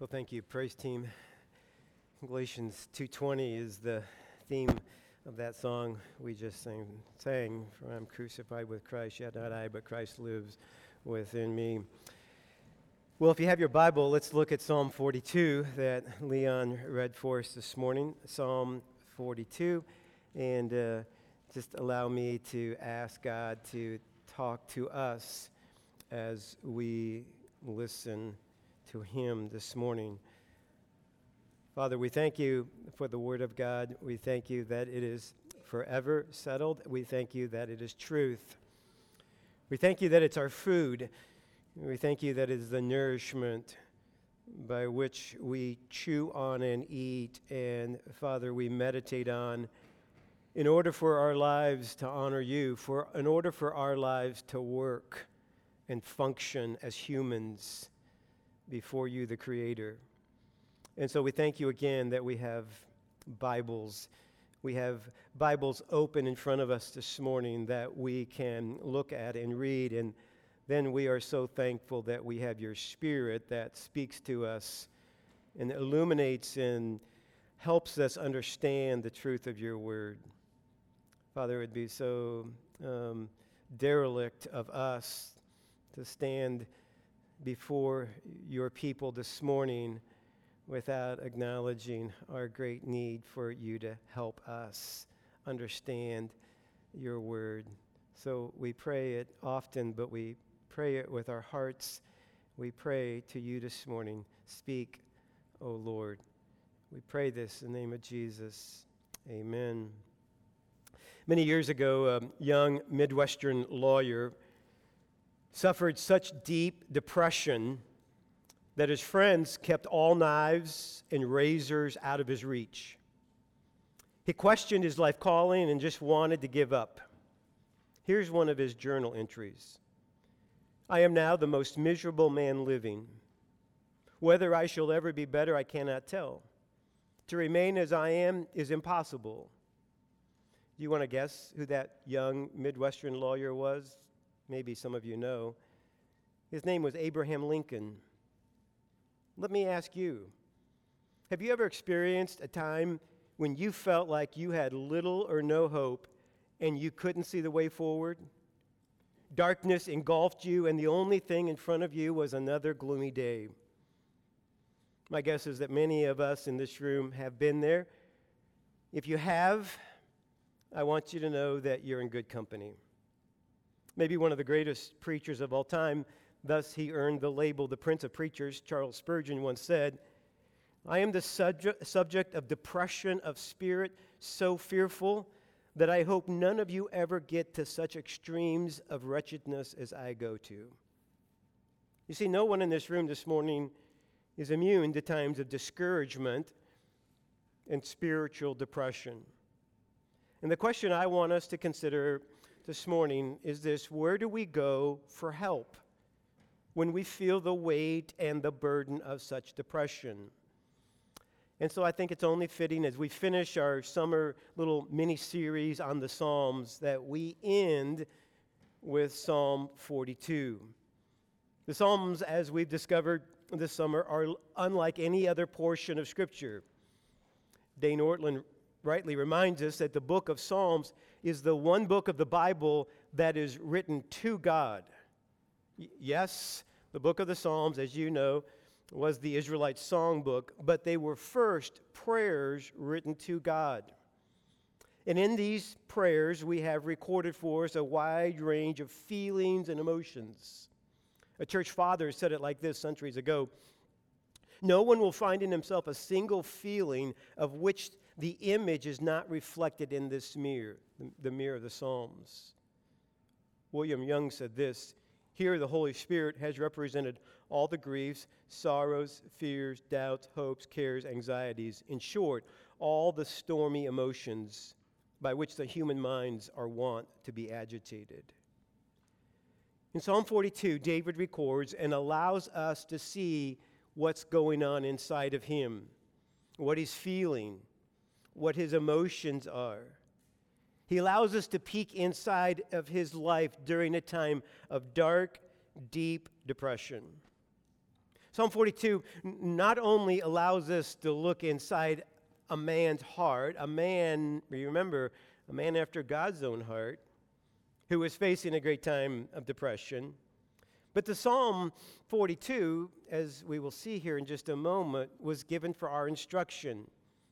Well, thank you, praise team. Galatians 2:20 is the theme of that song we just sang. For I'm crucified with Christ, yet not I, but Christ lives within me. Well, if you have your Bible, let's look at Psalm 42 that Leon read for us this morning. Psalm 42, and just allow me to ask God to talk to us as we listen to Him this morning. Father, we thank you for the Word of God. We thank you that it is forever settled. We thank you that it is truth. We thank you that it's our food. We thank you that it is the nourishment by which we chew on and eat, and Father, we meditate on in order for our lives to honor you, in order for our lives to work and function as humans before you, the Creator. And so we thank you again that we have Bibles. We have Bibles open in front of us this morning that we can look at and read. And then we are so thankful that we have your Spirit that speaks to us and illuminates and helps us understand the truth of your word. Father, it would be so derelict of us to stand before your people this morning without acknowledging our great need for you to help us understand your word. So we pray it often, but we pray it with our hearts. We pray to you this morning. Speak, O Lord. We pray this in the name of Jesus. Amen. Many years ago, a young Midwestern lawyer suffered such deep depression that his friends kept all knives and razors out of his reach. He questioned his life calling and just wanted to give up. Here's one of his journal entries. I am now the most miserable man living. Whether I shall ever be better, I cannot tell. To remain as I am is impossible. Do you want to guess who that young Midwestern lawyer was? Maybe some of you know. His name was Abraham Lincoln. Let me ask you, have you ever experienced a time when you felt like you had little or no hope and you couldn't see the way forward? Darkness engulfed you and the only thing in front of you was another gloomy day. My guess is that many of us in this room have been there. If you have, I want you to know that you're in good company. Maybe one of the greatest preachers of all time, thus he earned the label the Prince of Preachers. Charles Spurgeon once said, I am the subject of depression of spirit so fearful that I hope none of you ever get to such extremes of wretchedness as I go to. You see, no one in this room this morning is immune to times of discouragement and spiritual depression. And the question I want us to consider this morning is this: where do we go for help when we feel the weight and the burden of such depression? And so I think it's only fitting as we finish our summer little mini-series on the Psalms that we end with Psalm 42. The Psalms, as we've discovered this summer, are unlike any other portion of Scripture. Dane Ortlund rightly reminds us that the book of Psalms is the one book of the Bible that is written to God. Yes, the book of the Psalms, as you know, was the Israelite songbook, but they were first prayers written to God. And in these prayers, we have recorded for us a wide range of feelings and emotions. A church father said it like this centuries ago: no one will find in himself a single feeling of which the image is not reflected in this mirror, the mirror of the Psalms. William Young said this: here the Holy Spirit has represented all the griefs, sorrows, fears, doubts, hopes, cares, anxieties, in short, all the stormy emotions by which the human minds are wont to be agitated. In Psalm 42, David records and allows us to see what's going on inside of him, what he's feeling, what his emotions are. He allows us to peek inside of his life during a time of dark, deep depression. Psalm 42 not only allows us to look inside a man's heart, remember, a man after God's own heart, who was facing a great time of depression, but the Psalm 42, as we will see here in just a moment, was given for our instruction.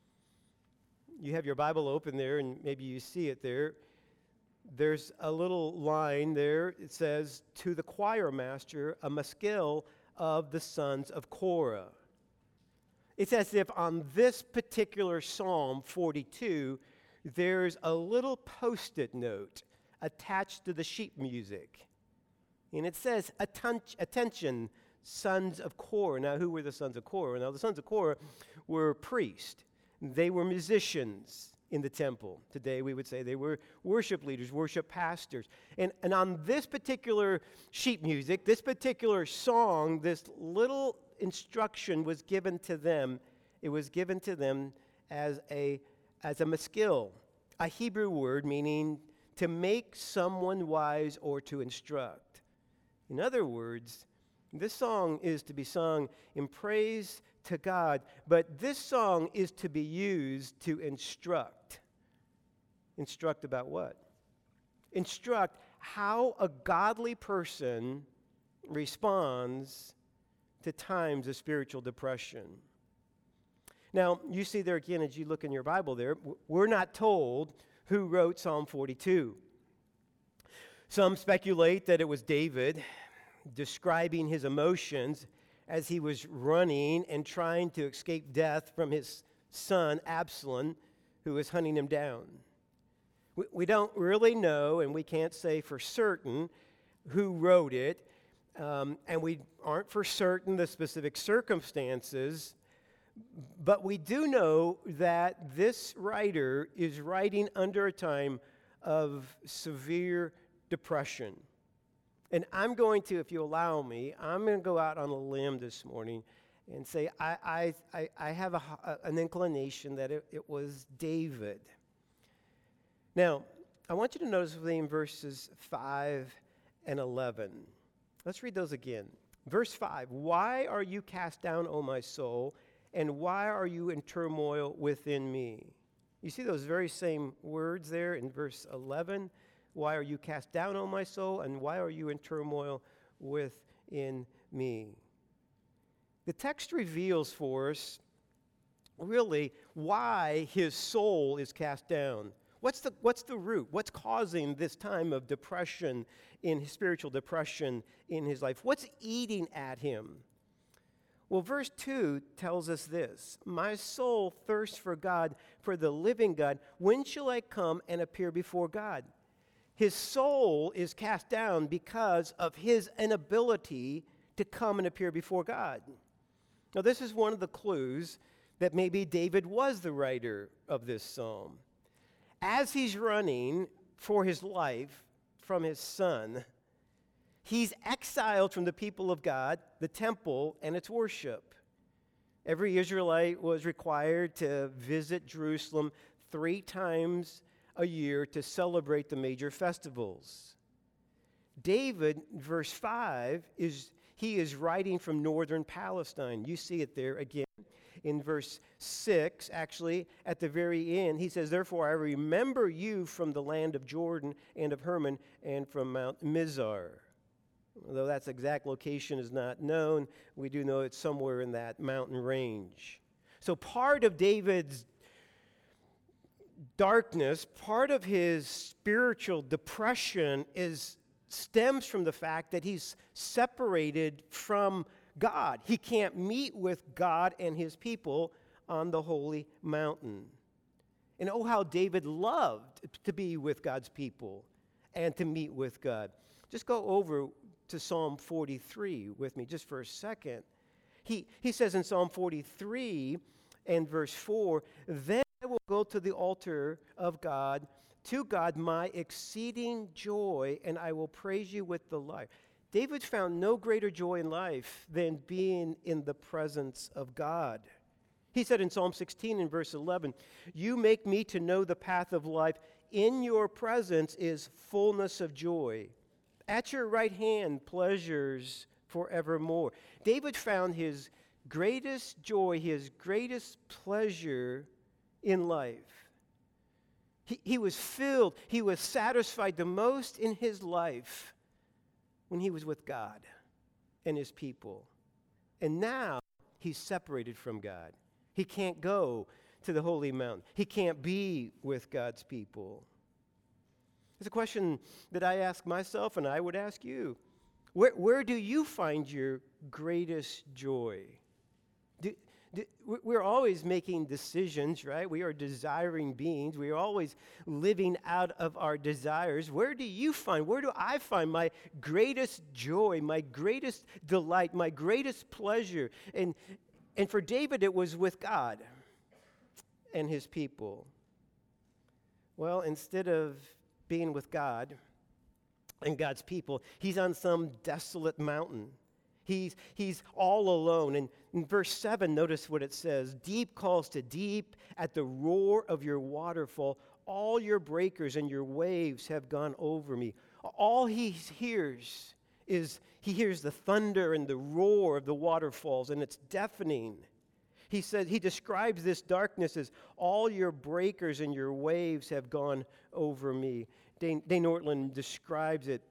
You have your Bible open there, and maybe you see it there. There's a little line there. It says, to the choir master, a maskil of the sons of Korah. It's as if on this particular Psalm 42, there's a little post-it note attached to the sheet music. And it says, attention, sons of Korah. Now, who were the sons of Korah? Now, the sons of Korah were priests. They were musicians in the temple. Today, we would say they were worship leaders, worship pastors. And on this particular sheet music, this particular song, this little instruction was given to them. It was given to them as a maskil, a Hebrew word meaning to make someone wise or to instruct. In other words, this song is to be sung in praise to God, but this song is to be used to instruct. Instruct about what? Instruct how a godly person responds to times of spiritual depression. Now, you see there again, as you look in your Bible there, we're not told who wrote Psalm 42. Some speculate that it was David, describing his emotions as he was running and trying to escape death from his son Absalom, who was hunting him down. We don't really know, and we can't say for certain who wrote it, and we aren't for certain the specific circumstances, but we do know that this writer is writing under a time of severe depression. And I'm going to, if you allow me, I'm going to go out on a limb this morning and say I have an inclination that it was David. Now, I want you to notice with me in verses 5 and 11. Let's read those again. Verse 5, why are you cast down, O my soul, and why are you in turmoil within me? You see those very same words there in verse 11? Why are you cast down, O my soul, and why are you in turmoil within me? The text reveals for us really why his soul is cast down. What's the root? What's causing this time of depression, spiritual depression in his life? What's eating at him? Well, verse 2 tells us this: my soul thirsts for God, for the living God. When shall I come and appear before God? His soul is cast down because of his inability to come and appear before God. Now, this is one of the clues that maybe David was the writer of this psalm. As he's running for his life from his son, he's exiled from the people of God, the temple, and its worship. Every Israelite was required to visit Jerusalem 3 times a year to celebrate the major festivals. David, verse 5, he is writing from northern Palestine. You see it there again. In verse 6, actually, at the very end, he says, therefore I remember you from the land of Jordan and of Hermon and from Mount Mizar. Although that exact location is not known, we do know it's somewhere in that mountain range. So part of David's darkness, part of his spiritual depression stems from the fact that he's separated from God. He can't meet with God and his people on the holy mountain. And oh, how David loved to be with God's people and to meet with God. Just go over to Psalm 43 with me just for a second. He says in Psalm 43 and verse 4, then I will go to the altar of God, to God my exceeding joy, and I will praise you with the lyre. David found no greater joy in life than being in the presence of God. He said in Psalm 16 and verse 11, you make me to know the path of life. In your presence is fullness of joy. At your right hand pleasures forevermore. David found his greatest joy, his greatest pleasure in life. He was filled, he was satisfied the most in his life when he was with God and his people. And now he's separated from God. He can't go to the holy mountain. He can't be with God's people. It's a question that I ask myself and I would ask you. Where do you find your greatest joy? We're always making decisions, right? We are desiring beings. We are always living out of our desires. Where do I find my greatest joy, my greatest delight, my greatest pleasure? And for David, it was with God and his people. Well, instead of being with God and God's people, he's on some desolate mountain. He's all alone. And in verse 7, notice what it says. Deep calls to deep at the roar of your waterfall. All your breakers and your waves have gone over me. All he hears is the thunder and the roar of the waterfalls, and it's deafening. He describes this darkness as all your breakers and your waves have gone over me. Dane Ortlund describes it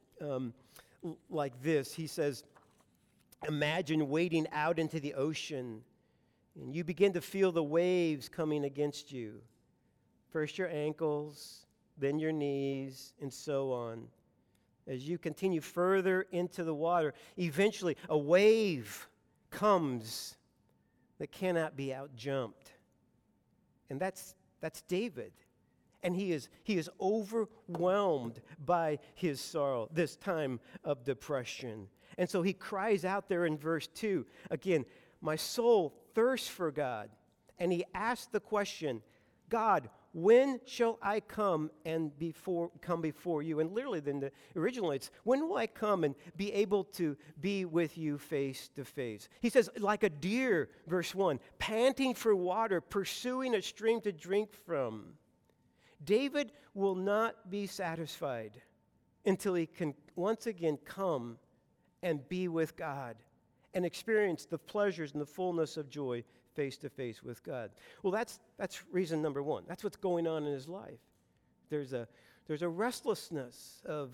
like this. He says, imagine wading out into the ocean, and you begin to feel the waves coming against you. First your ankles, then your knees, and so on. As you continue further into the water, eventually a wave comes that cannot be outjumped. And that's David. And he is overwhelmed by his sorrow, this time of depression. And so he cries out there in verse 2, again, my soul thirsts for God. And he asks the question, God, when shall I come before you? And literally, then originally it's, when will I come and be able to be with you face to face? He says, like a deer, verse 1, panting for water, pursuing a stream to drink from. David will not be satisfied until he can once again come and be with God and experience the pleasures and the fullness of joy face to face with God. Well, that's reason number one. That's what's going on in his life. There's a restlessness of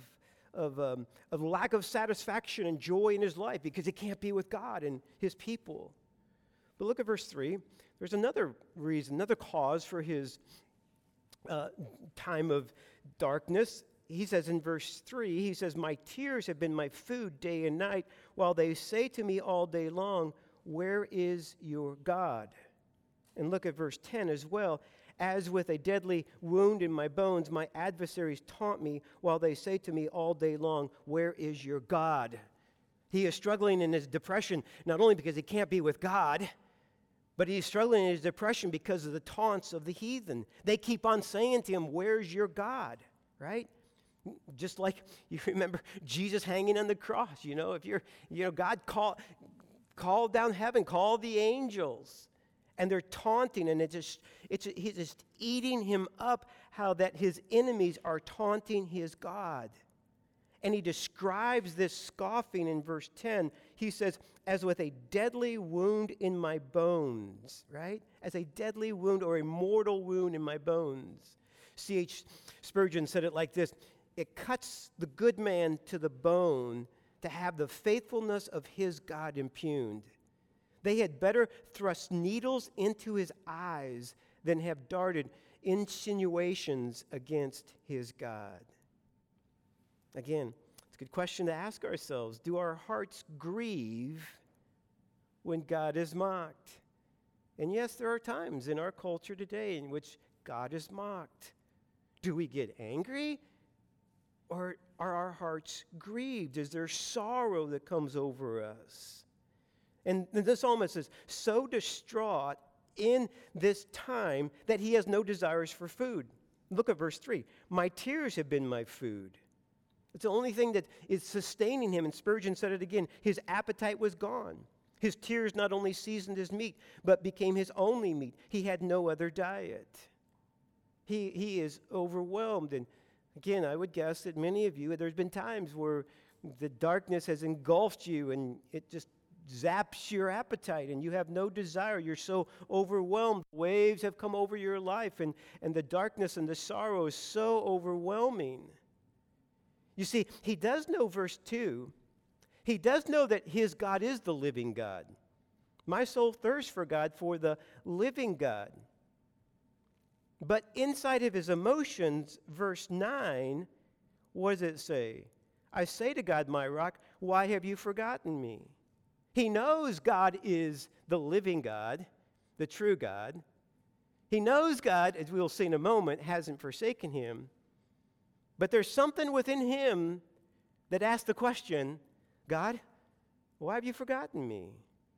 lack of satisfaction and joy in his life because he can't be with God and his people. But look at verse 3. There's another reason, another cause for his time of darkness. He says in verse 3, he says, my tears have been my food day and night, while they say to me all day long, where is your God? And look at verse 10 as well. As with a deadly wound in my bones, my adversaries taunt me, while they say to me all day long, where is your God? He is struggling in his depression, not only because he can't be with God, but he's struggling in his depression because of the taunts of the heathen. They keep on saying to him, where's your God? Right? Just like you remember Jesus hanging on the cross. If God called down heaven, called the angels, and they're taunting, and he's just eating him up, how that his enemies are taunting his God. And he describes this scoffing in verse 10. He says, as with a deadly wound in my bones, right? As a deadly wound or a mortal wound in my bones. C.H. Spurgeon said it like this, it cuts the good man to the bone to have the faithfulness of his God impugned. They had better thrust needles into his eyes than have darted insinuations against his God. Again, it's a good question to ask ourselves. Do our hearts grieve when God is mocked? And yes, there are times in our culture today in which God is mocked. Do we get angry? Or are our hearts grieved? Is there sorrow that comes over us? And the psalmist is so distraught in this time that he has no desires for food. Look at verse 3. My tears have been my food. It's the only thing that is sustaining him. And Spurgeon said it again. His appetite was gone. His tears not only seasoned his meat, but became his only meat. He had no other diet. He is overwhelmed. And again, I would guess that many of you, there's been times where the darkness has engulfed you and it just zaps your appetite and you have no desire. You're so overwhelmed. Waves have come over your life and the darkness and the sorrow is so overwhelming. You see, he does know, verse 2, he does know that his God is the living God. My soul thirsts for God, for the living God. But inside of his emotions, verse 9, what does it say? I say to God, my rock, why have you forgotten me? He knows God is the living God, the true God. He knows God, as we'll see in a moment, hasn't forsaken him. But there's something within him that asks the question, God, why have you forgotten me?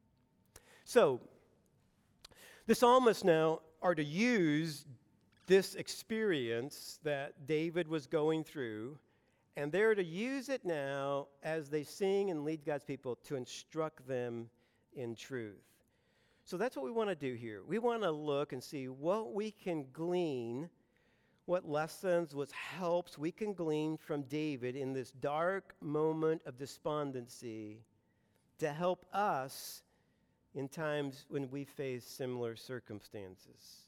So, the psalmists now are to use this experience that David was going through, and they're to use it now as they sing and lead God's people to instruct them in truth. So that's what we want to do here. We want to look and see what we can glean, what lessons, what helps we can glean from David in this dark moment of despondency to help us in times when we face similar circumstances.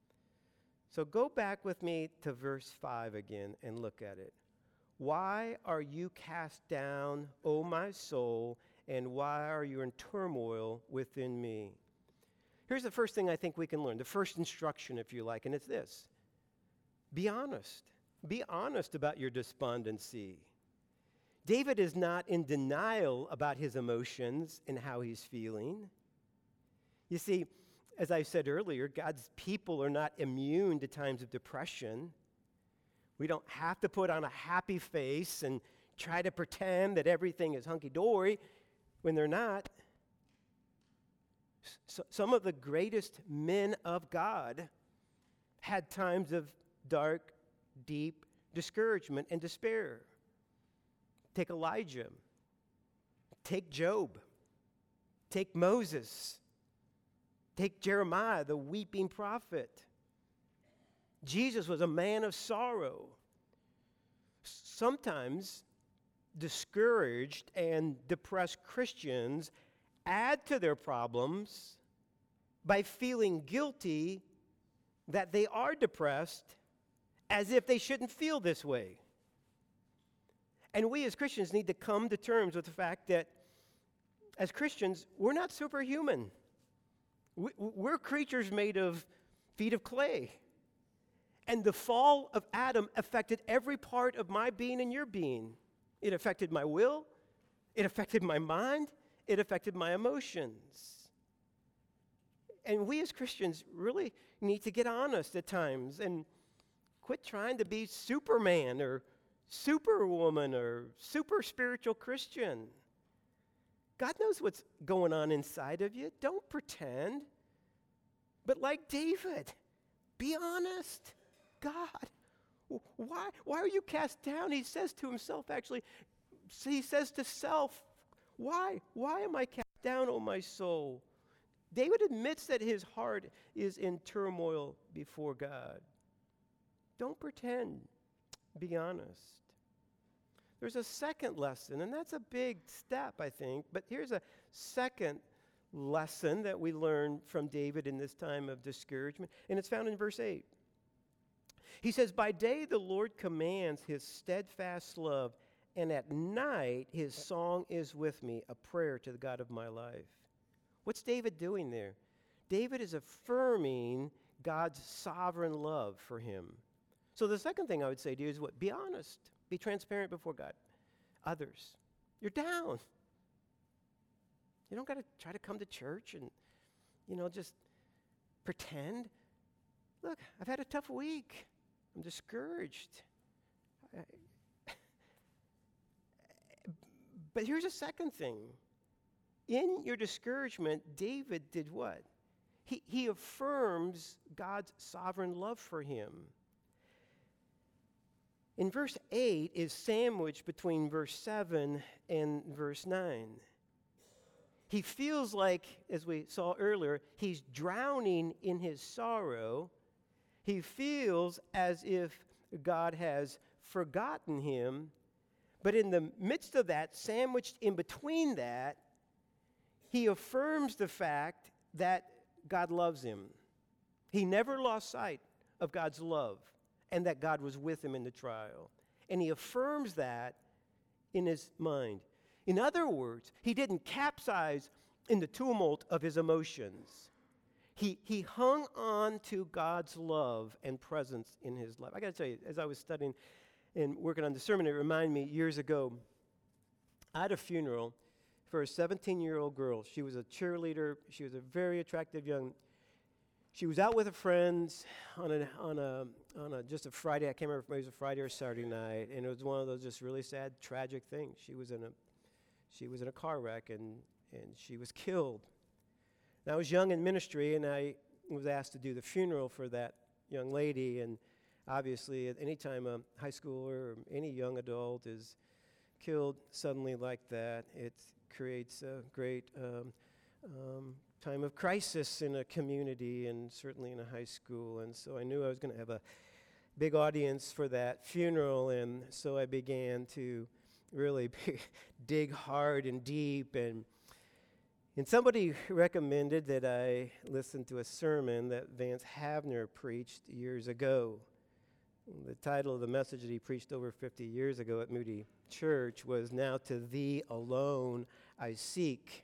So go back with me to verse 5 again and look at it. Why are you cast down, O my soul, and why are you in turmoil within me? Here's the first thing I think we can learn, the first instruction, if you like, and it's this. Be honest. Be honest about your despondency. David is not in denial about his emotions and how he's feeling. You see, as I said earlier, God's people are not immune to times of depression. We don't have to put on a happy face and try to pretend that everything is hunky-dory when they're not. Some of the greatest men of God had times of dark, deep discouragement and despair. Take Elijah. Take Job. Take Moses. Take Jeremiah, the weeping prophet. Jesus was a man of sorrow. Sometimes discouraged and depressed Christians add to their problems by feeling guilty that they are depressed as if they shouldn't feel this way. And we as Christians need to come to terms with the fact that as Christians, we're not superhuman. We're creatures made of feet of clay. And the fall of Adam affected every part of my being and your being. It affected my will. It affected my mind. It affected my emotions. And we as Christians really need to get honest at times and quit trying to be Superman or Superwoman or super spiritual Christian. God knows what's going on inside of you. Don't pretend. But like David, be honest. God, why are you cast down? He says to himself, actually, he says to self, why am I cast down, O my soul? David admits that his heart is in turmoil before God. Don't pretend. Be honest. There's a second lesson, and that's a big step, I think. But here's a second lesson that we learn from David in this time of discouragement, and it's found in verse 8. He says, by day the Lord commands his steadfast love, and at night his song is with me, a prayer to the God of my life. What's David doing there? David is affirming God's sovereign love for him. So the second thing I would say to you is what? Be honest. Be transparent before God. Others. You're down. You don't got to try to come to church and, just pretend. Look, I've had a tough week. I'm discouraged. But here's a second thing. In your discouragement, David did what? He affirms God's sovereign love for him. In verse 8 is sandwiched between verse 7 and verse 9. He feels like, as we saw earlier, he's drowning in his sorrow. He feels as if God has forgotten him. But in the midst of that, sandwiched in between that, he affirms the fact that God loves him. He never lost sight of God's love and that God was with him in the trial. And he affirms that in his mind. In other words, he didn't capsize in the tumult of his emotions. He hung on to God's love and presence in his life. I got to tell you, as I was studying and working on the sermon, it reminded me years ago, I had a funeral for a 17-year-old girl. She was a cheerleader. She was a very attractive she was out with her friends on a just a Friday. I can't remember if it was a Friday or Saturday night, and it was one of those just really sad, tragic things. She was in a car wreck, and she was killed. And I was young in ministry, and I was asked to do the funeral for that young lady. And obviously, at any time a high schooler or any young adult is killed suddenly like that, it creates a great time of crisis in a community, and certainly in a high school. And so I knew I was going to have a big audience for that funeral, and so I began to really dig hard and deep. And somebody recommended that I listen to a sermon that Vance Havner preached years ago. The title of the message that he preached over 50 years ago at Moody Church was "Now to Thee Alone I Seek."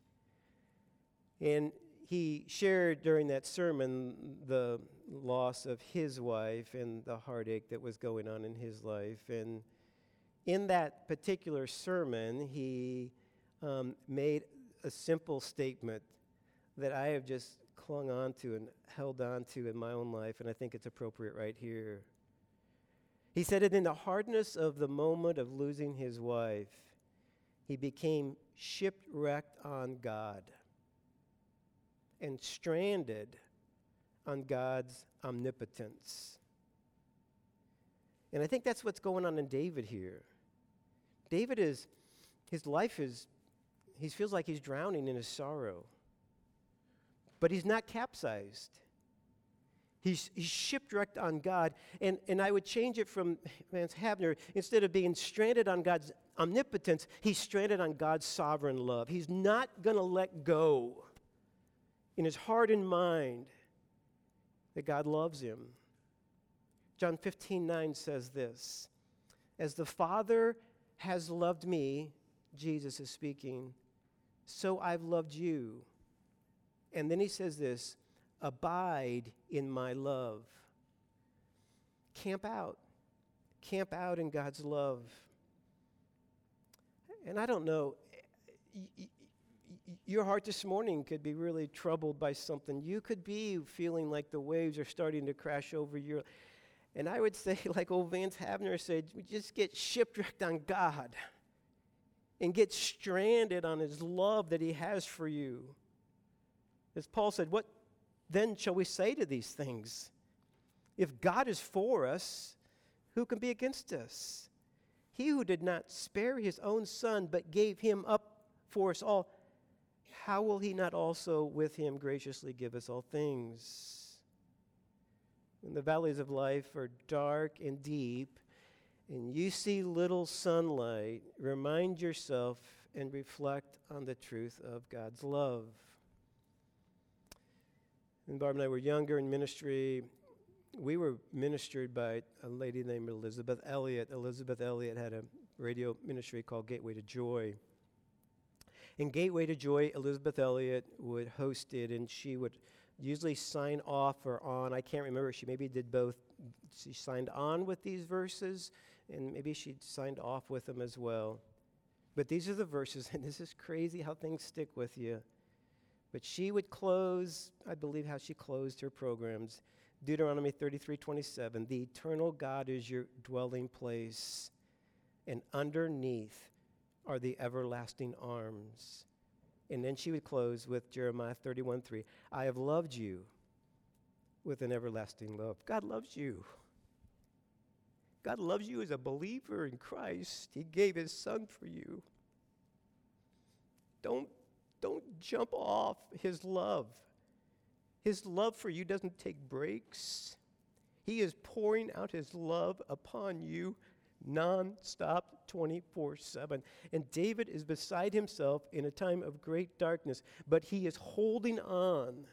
And he shared during that sermon the loss of his wife and the heartache that was going on in his life. And in that particular sermon, he made a simple statement that I have just clung on to and held on to in my own life, and I think it's appropriate right here. He said that in the hardness of the moment of losing his wife, he became shipwrecked on God and stranded on God's omnipotence. And I think that's what's going on in David here. David his life is, he feels like he's drowning in his sorrow. But he's not capsized. He's shipwrecked on God. And I would change it from Vance Havner. Instead of being stranded on God's omnipotence, he's stranded on God's sovereign love. He's not going to let go in his heart and mind that God loves him. John 15:9 says this, "As the Father has loved me," Jesus is speaking, "so I've loved you." And then he says this, "Abide in my love." Camp out. Camp out in God's love. And I don't know, your heart this morning could be really troubled by something. You could be feeling like the waves are starting to crash over your. And I would say, like old Vance Havner said, just get shipwrecked on God and get stranded on his love that he has for you. As Paul said, what then shall we say to these things? If God is for us, who can be against us? He who did not spare his own son, but gave him up for us all, how will he not also with him graciously give us all things? When the valleys of life are dark and deep, and you see little sunlight, remind yourself and reflect on the truth of God's love. When Barb and I were younger in ministry, we were ministered by a lady named Elizabeth Elliot. Elizabeth Elliot had a radio ministry called Gateway to Joy. In Gateway to Joy, Elizabeth Elliot would host it, and she would usually sign off or on. I can't remember. She maybe did both. She signed on with these verses, and maybe she signed off with them as well. But these are the verses, and this is crazy how things stick with you. But she would close, I believe how she closed her programs, Deuteronomy 33:27, "The eternal God is your dwelling place, and underneath are the everlasting arms." And then she would close with Jeremiah 31:3, "I have loved you with an everlasting love." God loves you. God loves you as a believer in Christ. He gave his son for you. Don't jump off his love. His love for you doesn't take breaks. He is pouring out his love upon you non-stop, 24/7. And David is beside himself in a time of great darkness, but he is holding on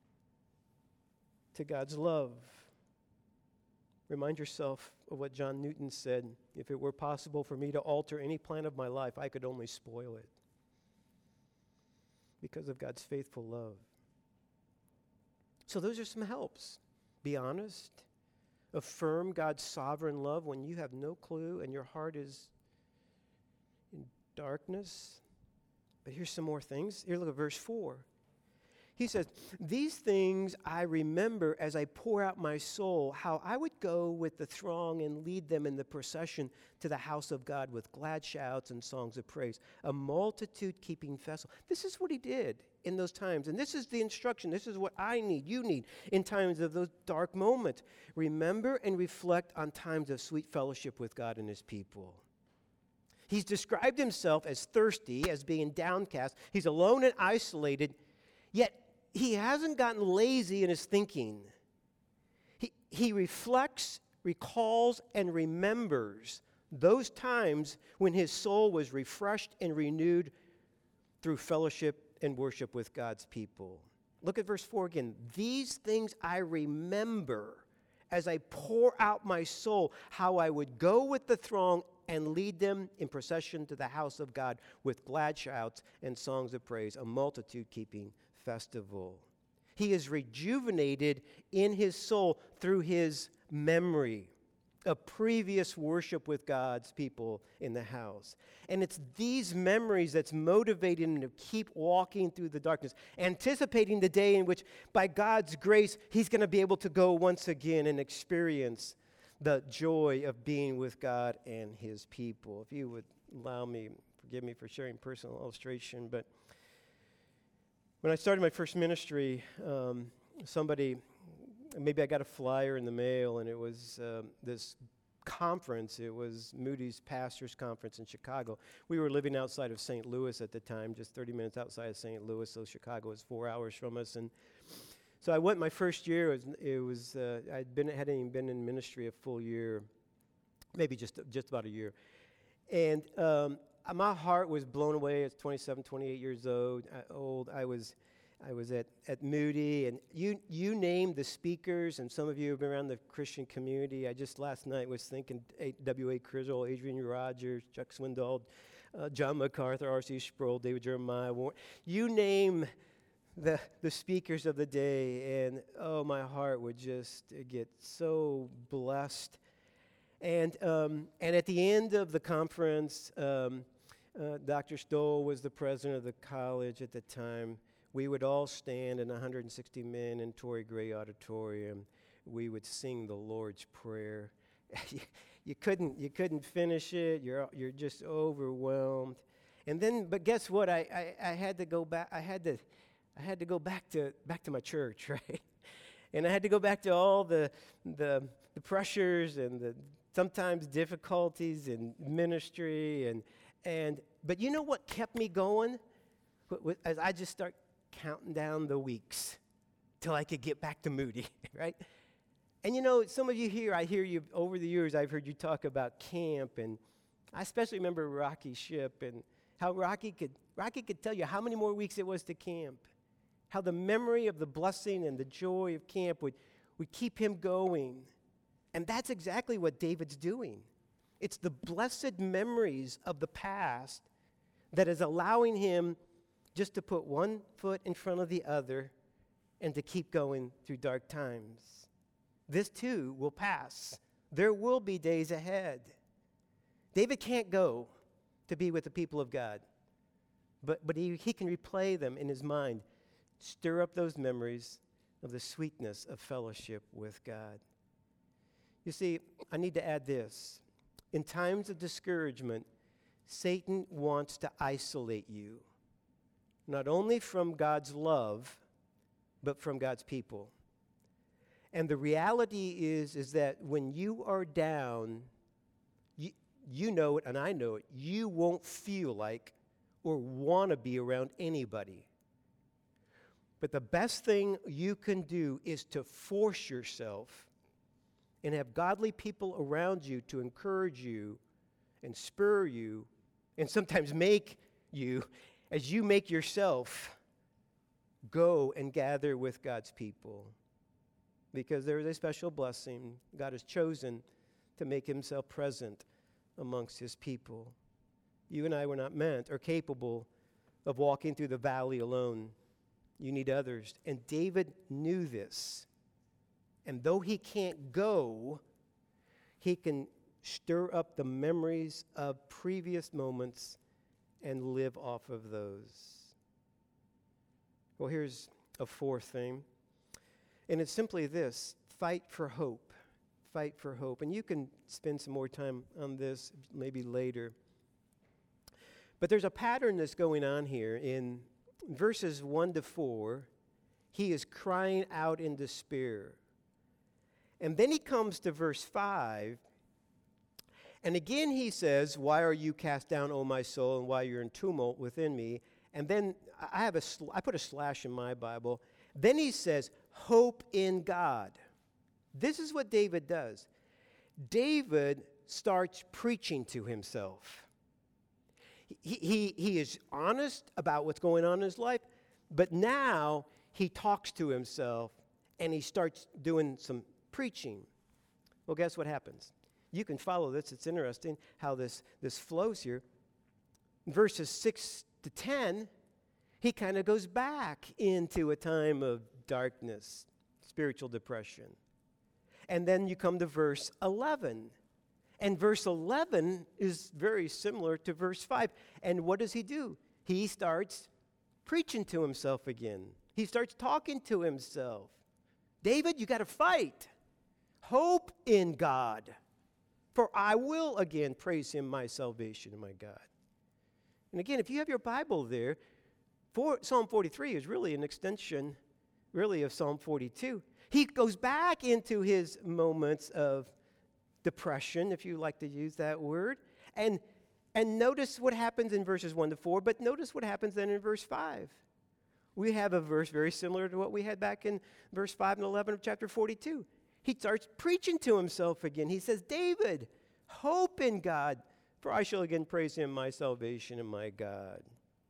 to God's love. Remind yourself of what John Newton said, if it were possible for me to alter any plan of my life, I could only spoil it because of God's faithful love. So those are some helps. Be honest. Affirm God's sovereign love when you have no clue and your heart is in darkness. But here's some more things. Here, look at verse 4. He says, these things I remember as I pour out my soul, how I would go with the throng and lead them in the procession to the house of God with glad shouts and songs of praise, a multitude keeping festival. This is what he did in those times. And this is the instruction. This is what I need, you need, in times of those dark moments. Remember and reflect on times of sweet fellowship with God and his people. He's described himself as thirsty, as being downcast. He's alone and isolated, yet he hasn't gotten lazy in his thinking. He reflects, recalls, and remembers those times when his soul was refreshed and renewed through fellowship and worship with God's people. Look at verse 4 again. These things I remember as I pour out my soul, how I would go with the throng and lead them in procession to the house of God with glad shouts and songs of praise, a multitude keeping festival. He is rejuvenated in his soul through his memory of previous worship with God's people in the house. And it's these memories that's motivating him to keep walking through the darkness, anticipating the day in which, by God's grace, he's going to be able to go once again and experience the joy of being with God and his people. If you would allow me, forgive me for sharing personal illustration, but when I started my first ministry, maybe I got a flyer in the mail, and it was this conference. It was Moody's Pastors Conference in Chicago. We were living outside of St. Louis at the time, just 30 minutes outside of St. Louis, so Chicago was 4 hours from us. And so I went my first year. I hadn't even been in ministry a full year, maybe just about a year. And my heart was blown away. I was 27, 28 years old. I was at Moody, and you named the speakers, and some of you have been around the Christian community. I just last night was thinking W.A. Crizzle, Adrian Rogers, Chuck Swindoll, John MacArthur, R.C. Sproul, David Jeremiah, Warren. You name the speakers of the day, and my heart would just get so blessed. And at the end of the conference, Dr. Stoll was the president of the college at the time. We would all stand in 160 men in Torrey Gray Auditorium. We would sing the Lord's Prayer. You couldn't finish it. You're just overwhelmed. And then, but guess what? I had to go back. I had to go back to my church, right? And I had to go back to all the pressures and the sometimes difficulties in ministry but you know what kept me going? As I just start counting down the weeks till I could get back to Moody, right? And you know, some of you here, I hear you over the years, I've heard you talk about camp, and I especially remember Rocky Ship and how Rocky could tell you how many more weeks it was to camp, how the memory of the blessing and the joy of camp would keep him going. And that's exactly what David's doing. It's the blessed memories of the past that is allowing him just to put one foot in front of the other and to keep going through dark times. This too will pass. There will be days ahead. David can't go to be with the people of God, but he can replay them in his mind, stir up those memories of the sweetness of fellowship with God. You see, I need to add this. In times of discouragement, Satan wants to isolate you, not only from God's love, but from God's people. And the reality is that when you are down, you know it and I know it, you won't feel like or want to be around anybody. But the best thing you can do is to force yourself and have godly people around you to encourage you and spur you and sometimes make you, as you make yourself, go and gather with God's people. Because there is a special blessing. God has chosen to make himself present amongst his people. You and I were not meant or capable of walking through the valley alone. You need others. And David knew this. And though he can't go, he can stir up the memories of previous moments and live off of those. Well, here's a fourth thing. And it's simply this: fight for hope. Fight for hope. And you can spend some more time on this maybe later. But there's a pattern that's going on here. In verses 1 to 4, he is crying out in despair. And then he comes to verse 5, and again he says, "Why are you cast down, O my soul, and why you're in tumult within me?" And then I put a slash in my Bible. Then he says, "Hope in God." This is what David does. David starts preaching to himself. He is honest about what's going on in his life, but now he talks to himself and he starts doing some preaching. Well, guess what happens? You can follow this. It's interesting how this flows here. In verses 6 to 10, he kind of goes back into a time of darkness, spiritual depression. And then you come to verse 11. And verse 11 is very similar to verse 5. And what does he do? He starts preaching to himself again. He starts talking to himself. David, you got to fight. Hope in God, for I will again praise him, my salvation and my God. And again, if you have your Bible there, Psalm 43 is really an extension, really, of Psalm 42. He goes back into his moments of depression, if you like to use that word, and notice what happens in verses 1 to 4, but notice what happens then in verse 5. We have a verse very similar to what we had back in verse 5 and 11 of chapter 42. He starts preaching to himself again. He says, "David, hope in God, for I shall again praise him, my salvation and my God."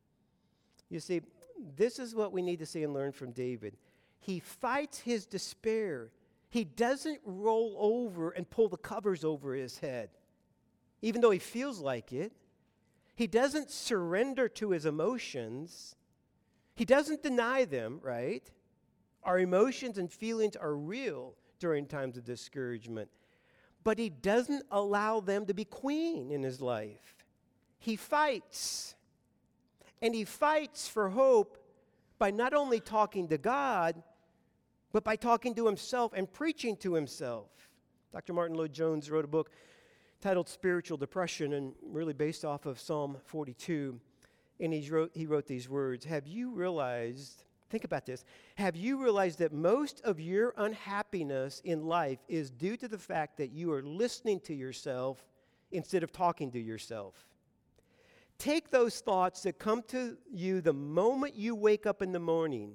You see, this is what we need to see and learn from David. He fights his despair. He doesn't roll over and pull the covers over his head, even though he feels like it. He doesn't surrender to his emotions. He doesn't deny them, right? Our emotions and feelings are real during times of discouragement. But he doesn't allow them to be queen in his life. He fights. And he fights for hope by not only talking to God, but by talking to himself and preaching to himself. Dr. Martin Lloyd-Jones wrote a book titled Spiritual Depression, and really based off of Psalm 42. And he wrote these words: "Have you realized," think about this, "have you realized that most of your unhappiness in life is due to the fact that you are listening to yourself instead of talking to yourself? Take those thoughts that come to you the moment you wake up in the morning.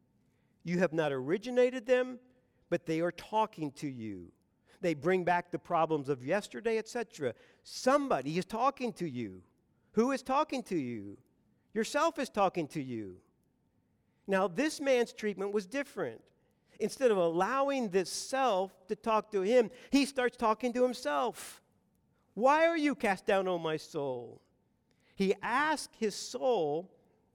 You have not originated them, but they are talking to you. They bring back the problems of yesterday, etc. Somebody is talking to you. Who is talking to you? Yourself is talking to you." Now, this man's treatment was different. Instead of allowing this self to talk to him, he starts talking to himself. "Why are you cast down, O my soul?" His soul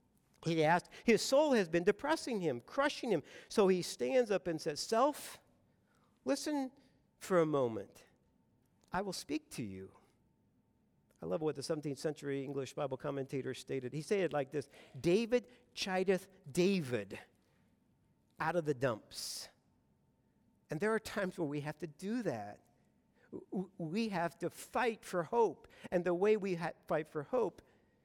has been depressing him, crushing him. So he stands up and says, "Self, listen for a moment. I will speak to you." I love what the 17th century English Bible commentator stated. He said it like this: "David chideth David out of the dumps." And there are times where we have to do that. We have to fight for hope. And the way we fight for hope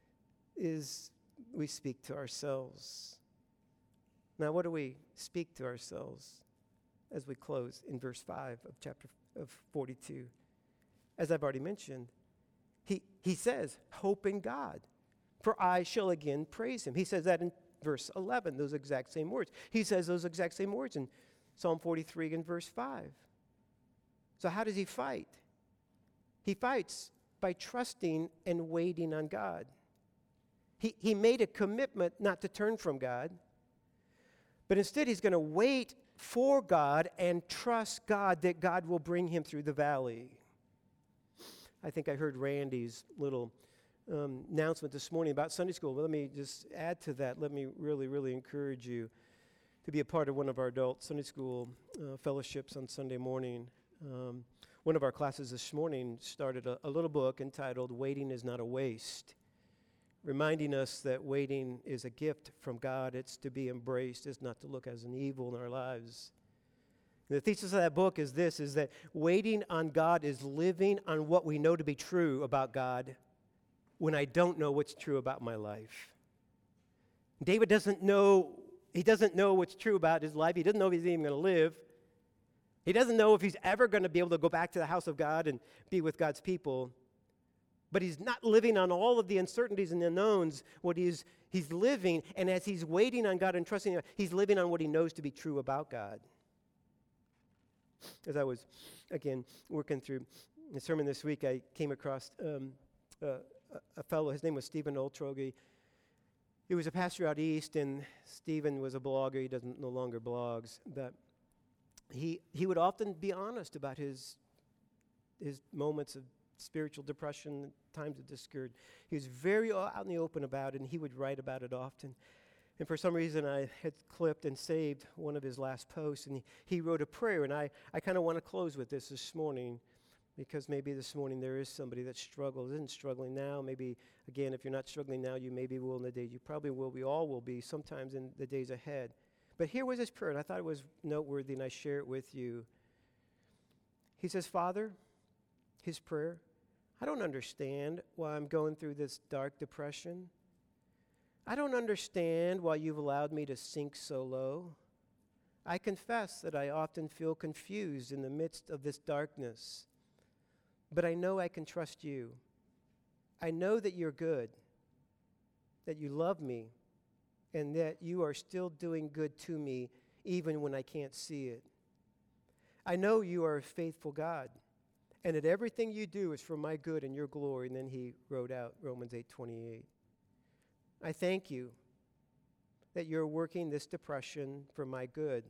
is we speak to ourselves. Now, what do we speak to ourselves as we close in verse 5 of chapter 42? As I've already mentioned, he says, "Hope in God, for I shall again praise him." He says that in verse 11, those exact same words. He says those exact same words in Psalm 43 and verse 5. So how does he fight? He fights by trusting and waiting on God. He made a commitment not to turn from God, but instead he's going to wait for God and trust God that God will bring him through the valley. I think I heard Randy's little announcement this morning about Sunday school. But let me just add to that. Let me really, really encourage you to be a part of one of our adult Sunday school fellowships on Sunday morning. One of our classes this morning started a little book entitled Waiting is Not a Waste, reminding us that waiting is a gift from God. It's to be embraced. It's not to look as an evil in our lives. And the thesis of that book is this, is that waiting on God is living on what we know to be true about God when I don't know what's true about my life. David doesn't know what's true about his life. He doesn't know if he's even going to live. He doesn't know if he's ever going to be able to go back to the house of God and be with God's people. But he's not living on all of the uncertainties and unknowns. What he's living, and as he's waiting on God and trusting God, he's living on what he knows to be true about God. As I was, again, working through the sermon this week, I came across a fellow. His name was Stephen Oltroge. He was a pastor out east, and Stephen was a blogger. He no longer blogs, but he would often be honest about his moments of spiritual depression, times of discouragement. He was very out in the open about it, and he would write about it often. And for some reason, I had clipped and saved one of his last posts, and he wrote a prayer, and I kind of want to close with this morning, because maybe this morning there is somebody that isn't struggling now. Maybe, again, if you're not struggling now, you maybe will in the days. You probably will. We all will be sometimes in the days ahead. But here was his prayer, and I thought it was noteworthy, and I share it with you. He says, Father, his prayer, I don't understand why I'm going through this dark depression. I don't understand why you've allowed me to sink so low. I confess that I often feel confused in the midst of this darkness, but I know I can trust you. I know that you're good, that you love me, and that you are still doing good to me even when I can't see it. I know you are a faithful God, and that everything you do is for my good and your glory. And then he wrote out Romans 8:28. I thank you that you're working this depression for my good.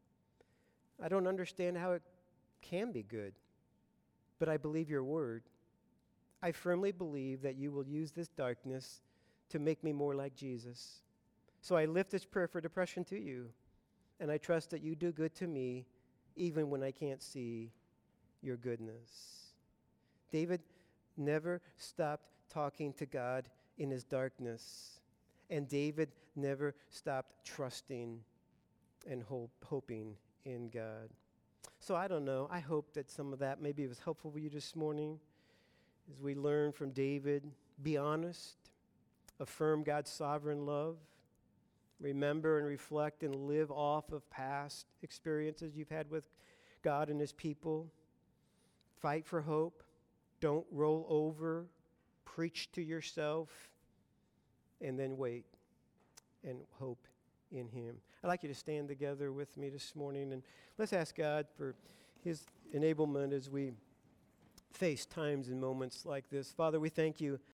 I don't understand how it can be good, but I believe your word. I firmly believe that you will use this darkness to make me more like Jesus. So I lift this prayer for depression to you, and I trust that you do good to me even when I can't see your goodness. David never stopped talking to God in his darkness, and David never stopped trusting and hoping in God. So I don't know. I hope that some of that maybe was helpful for you this morning as we learn from David. Be honest. Affirm God's sovereign love. Remember and reflect and live off of past experiences you've had with God and his people. Fight for hope. Don't roll over. Preach to yourself. And then wait and hope in him. I'd like you to stand together with me this morning, and let's ask God for his enablement as we face times and moments like this. Father, we thank you